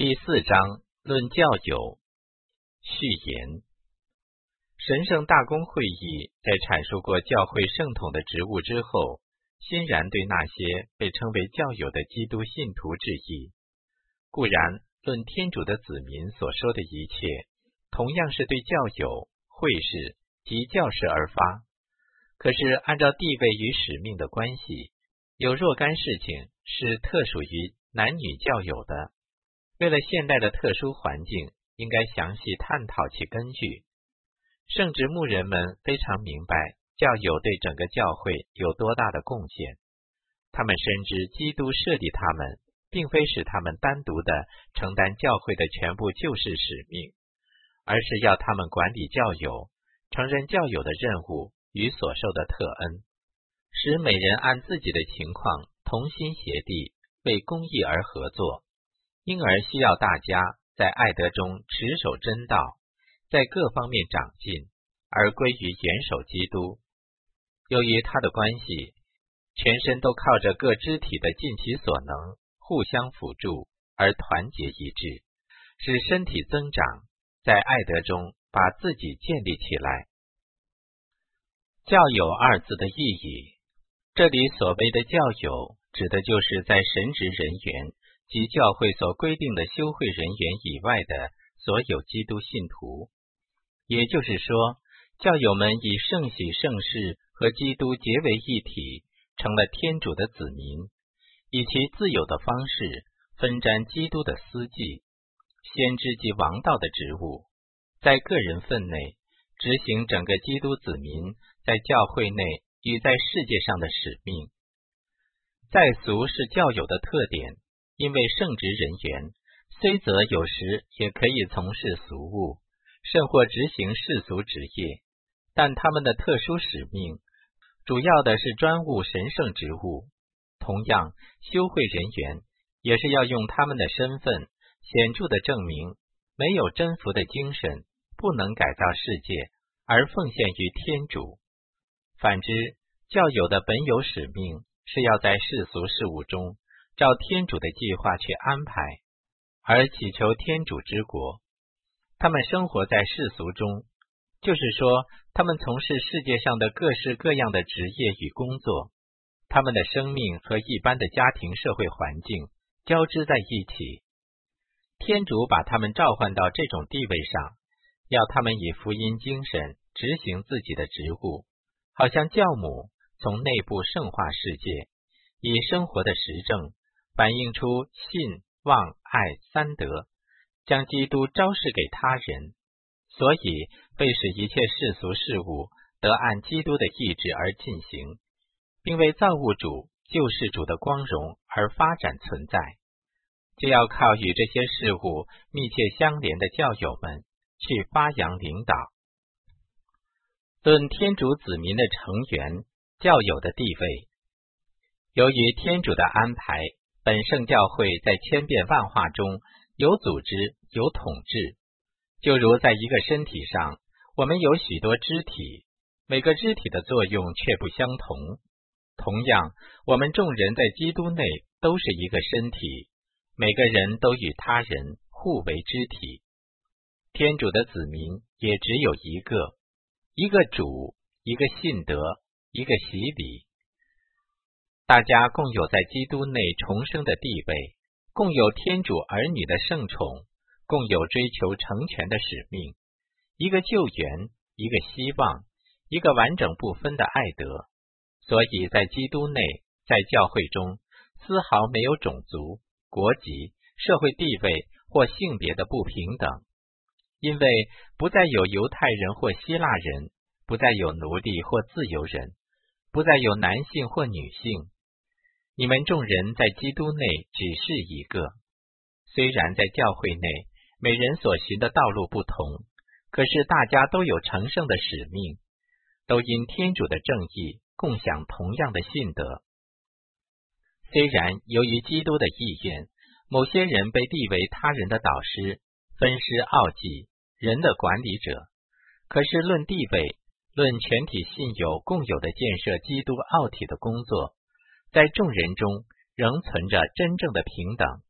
第4章论教友。序言。神圣大公会议在阐述过教会圣统的职务之后，欣然对那些被称为教友的基督信徒致意。固然论天主的子民所说的一切，同样是对教友、会士及教士而发，可是按照地位与使命的关系，有若干事情是特属于男女教友的。为了现代的特殊环境，应该详细探讨其根据。圣职牧人们非常明白教友对整个教会有多大的贡献，他们深知基督设立他们，并非使他们单独的承担教会的全部救世使命，而是要他们管理教友，承认教友的任务与所受的特恩，使每人按自己的情况同心协力，为公义而合作。因而需要大家在爱德中持守真道，在各方面长进，而归于元首基督。由于他的关系，全身都靠着各肢体的尽其所能，互相辅助而团结一致，使身体增长，在爱德中把自己建立起来。教友二字的意义，这里所谓的教友，指的就是在神职人员及教会所规定的修会人员以外的所有基督信徒。也就是说，教友们以圣喜圣事和基督结为一体，成了天主的子民，以其自有的方式分沾基督的司祭、先知及王道的职务，在个人分内执行整个基督子民在教会内与在世界上的使命。在俗是教友的特点，因为圣职人员虽则有时也可以从事俗务，甚或执行世俗职业，但他们的特殊使命主要的是专务神圣职务。同样，修会人员也是要用他们的身份显著的证明没有征服的精神，不能改造世界，而奉献于天主。反之，教友的本有使命是要在世俗事务中照天主的计划去安排，而祈求天主之国。他们生活在世俗中，就是说，他们从事世界上的各式各样的职业与工作，他们的生命和一般的家庭社会环境交织在一起。天主把他们召唤到这种地位上，要他们以福音精神执行自己的职务，好像教母从内部圣化世界，以生活的实证反映出信、望、爱三德，将基督昭示给他人，所以被使一切世俗事物得按基督的意志而进行，并为造物主、救世主的光荣而发展存在。就要靠与这些事物密切相连的教友们去发扬领导。论天主子民的成员，教友的地位。由于天主的安排，本圣教会在千变万化中有组织、有统治。就如在一个身体上，我们有许多肢体，每个肢体的作用却不相同。同样，我们众人在基督内都是一个身体，每个人都与他人互为肢体。天主的子民也只有一个，一个主，一个信德，一个洗礼。大家共有在基督内重生的地位，共有天主儿女的圣宠，共有追求成全的使命，一个救援，一个希望，一个完整不分的爱德。所以在基督内，在教会中，丝毫没有种族、国籍、社会地位或性别的不平等，因为不再有犹太人或希腊人，不再有奴隶或自由人，不再有男性或女性。你们众人在基督内只是一个。虽然在教会内每人所行的道路不同，可是大家都有成圣的使命，都因天主的正义共享同样的信德。虽然由于基督的意愿，某些人被立为他人的导师、分师奥祭、人的管理者，可是论地位，论全体信友共有的建设基督奥体的工作，在众人中仍存着真正的平等，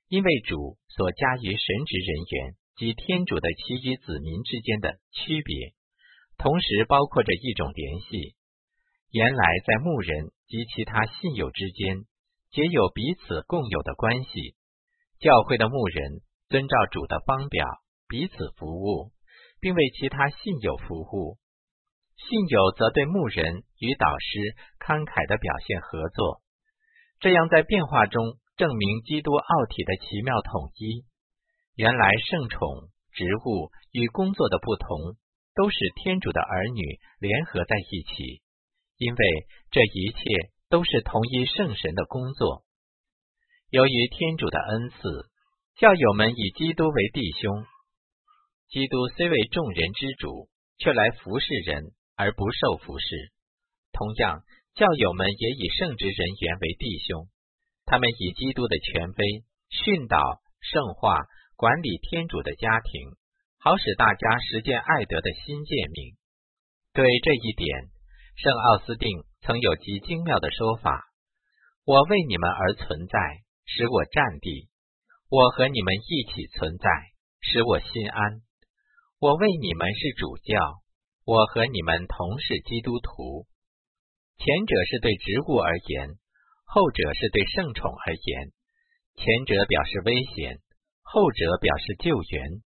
因为主所加于神职人员及天主的其余子民之间的区别，同时包括着一种联系。原来在牧人及其他信友之间皆有彼此共有的关系。教会的牧人遵照主的方表彼此服务，并为其他信友服务。信友则对牧人与导师慷慨地表现合作，这样在变化中证明基督奥体的奇妙统一。原来圣宠、职务与工作的不同，都是天主的儿女联合在一起，因为这一切都是同一圣神的工作。由于天主的恩赐，教友们以基督为弟兄。基督虽为众人之主，却来服侍人而不受服侍。同样，教友们也以圣职人员为弟兄，他们以基督的权威训导、圣化、管理天主的家庭，好使大家实践爱德的新诫命。对这一点，圣奥斯定曾有极精妙的说法：我为你们而存在，使我站立；我和你们一起存在，使我心安。我为你们是主教，我和你们同是基督徒。前者是对职务而言，后者是对圣宠而言。前者表示危险，后者表示救援。